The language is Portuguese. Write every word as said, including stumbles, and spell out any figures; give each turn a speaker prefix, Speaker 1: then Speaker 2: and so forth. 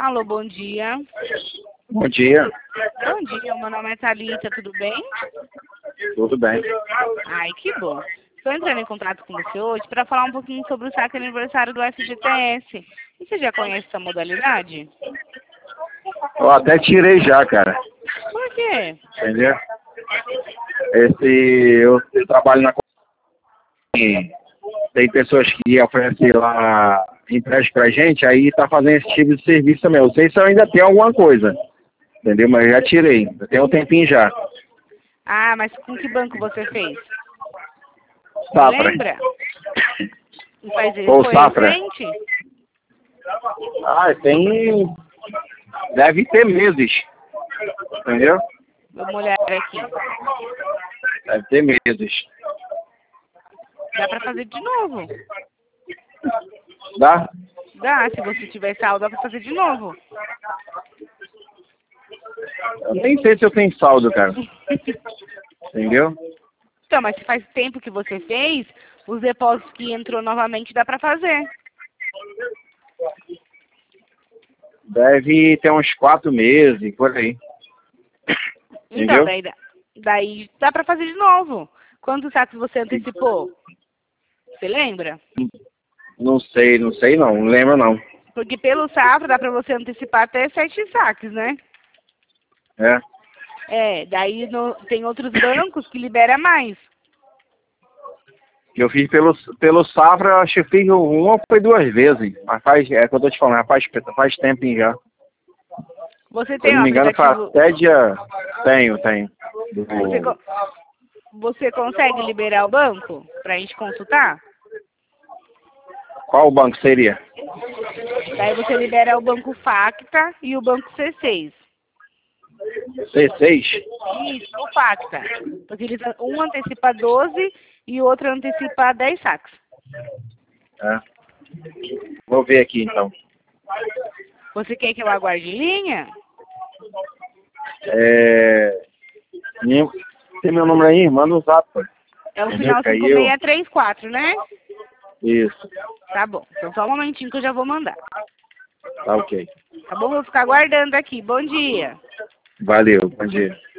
Speaker 1: Alô, bom dia.
Speaker 2: Bom dia.
Speaker 1: Bom dia, meu nome é Thalita, tudo bem?
Speaker 2: Tudo bem.
Speaker 1: Ai, que bom. Estou entrando em contato com você hoje para falar um pouquinho sobre o saque aniversário do F G T S. E você já conhece essa modalidade?
Speaker 2: Eu até tirei já, cara.
Speaker 1: Por quê?
Speaker 2: Entendeu? Esse, eu, eu trabalho na companhia. Tem pessoas que oferecem lá empréstimo pra gente, aí tá fazendo esse tipo de serviço também. Eu sei se eu ainda tem alguma coisa. Entendeu? Mas eu já tirei. Tem um tempinho já.
Speaker 1: Ah, mas com que banco você fez?
Speaker 2: Safra.
Speaker 1: Lembra? E faz isso?
Speaker 2: Ou
Speaker 1: Foi
Speaker 2: Safra.
Speaker 1: recente?
Speaker 2: Ah, tem... Deve ter meses. Entendeu?
Speaker 1: Vamos olhar aqui.
Speaker 2: Deve ter meses.
Speaker 1: Dá para fazer de novo.
Speaker 2: Dá?
Speaker 1: Dá, se você tiver saldo, dá para fazer de novo.
Speaker 2: Eu nem sei se eu tenho saldo, cara. Entendeu?
Speaker 1: Então, mas se faz tempo que você fez, os depósitos que entrou novamente dá para fazer.
Speaker 2: Deve ter uns quatro meses, por aí.
Speaker 1: Então,
Speaker 2: Entendeu?
Speaker 1: daí, dá- daí dá para fazer de novo. Quantos sacos você antecipou? Você lembra?
Speaker 2: Não sei, não sei não. Não lembro não.
Speaker 1: Porque pelo Safra dá para você antecipar até sete saques, né?
Speaker 2: É.
Speaker 1: É, daí no- tem outros bancos que libera mais.
Speaker 2: Eu fiz pelo, pelo Safra, eu acho que eu fiz uma ou foi duas vezes. Mas faz, é o que eu tô te falando, faz, faz tempinho já.
Speaker 1: Você
Speaker 2: Se eu
Speaker 1: tem
Speaker 2: não
Speaker 1: um
Speaker 2: me engano, foi
Speaker 1: aplicativo...
Speaker 2: até dia... Tenho, tenho. Do-
Speaker 1: Você, co- você consegue liberar o banco pra gente consultar?
Speaker 2: Qual banco seria?
Speaker 1: Daí você libera o banco Facta e o banco C seis.
Speaker 2: C seis?
Speaker 1: Isso, o Facta. Porque eles, um antecipa doze e o outro antecipa dez saques.
Speaker 2: É. Vou ver aqui então.
Speaker 1: Você quer que eu aguarde em linha?
Speaker 2: É... minha- Tem meu número aí? Manda um zap, pô.
Speaker 1: É o
Speaker 2: Entendeu?
Speaker 1: final
Speaker 2: Que aí
Speaker 1: cinco
Speaker 2: eu...
Speaker 1: seis três quatro, né?
Speaker 2: Isso.
Speaker 1: Tá bom. Então só um momentinho que eu já vou mandar.
Speaker 2: Tá ok.
Speaker 1: Tá bom? Vou ficar aguardando aqui. Bom dia.
Speaker 2: Valeu, bom dia.